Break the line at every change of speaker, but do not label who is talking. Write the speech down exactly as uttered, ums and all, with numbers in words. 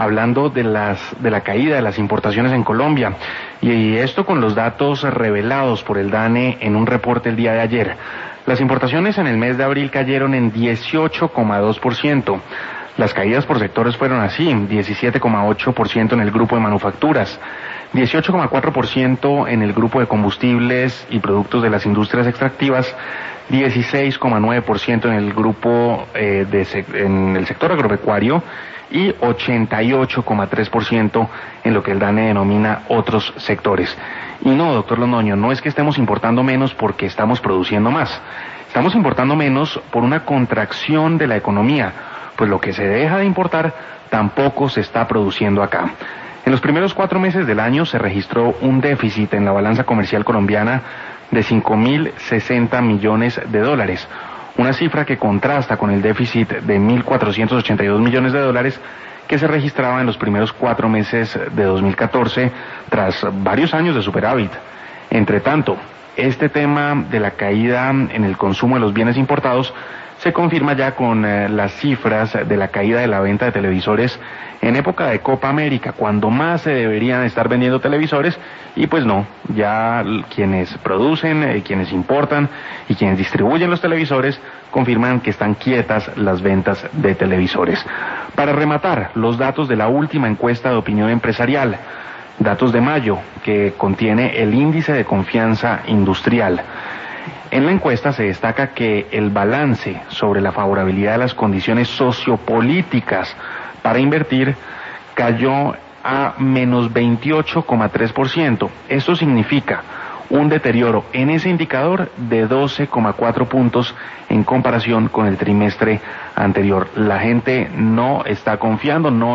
hablando de las de la caída de las importaciones en Colombia, y esto con los datos revelados por el DANE en un reporte el día de ayer. Las importaciones en el mes de abril cayeron en dieciocho coma dos por ciento. Las caídas por sectores fueron así: diecisiete coma ocho por ciento en el grupo de manufacturas, dieciocho coma cuatro por ciento en el grupo de combustibles y productos de las industrias extractivas, dieciséis coma nueve por ciento en el grupo eh, de en el sector agropecuario y ochenta y ocho coma tres por ciento en lo que el DANE denomina otros sectores. Y no, doctor Londoño, no es que estemos importando menos porque estamos produciendo más. Estamos importando menos por una contracción de la economía, pues lo que se deja de importar tampoco se está produciendo acá. En los primeros cuatro meses del año se registró un déficit en la balanza comercial colombiana de cinco mil sesenta millones de dólares, una cifra que contrasta con el déficit de mil cuatrocientos ochenta y dos millones de dólares que se registraba en los primeros cuatro meses de dos mil catorce, tras varios años de superávit. Entre tanto, este tema de la caída en el consumo de los bienes importados se confirma ya con eh, las cifras de la caída de la venta de televisores en época de Copa América, cuando más se deberían estar vendiendo televisores, y pues no, ya quienes producen, eh, quienes importan y quienes distribuyen los televisores confirman que están quietas las ventas de televisores. Para rematar, los datos de la última encuesta de opinión empresarial, datos de mayo, que contiene el índice de confianza industrial. En la encuesta se destaca que el balance sobre la favorabilidad de las condiciones sociopolíticas para invertir cayó a menos veintiocho coma tres por ciento. Esto significa un deterioro en ese indicador de doce coma cuatro puntos en comparación con el trimestre anterior. La gente no está confiando, no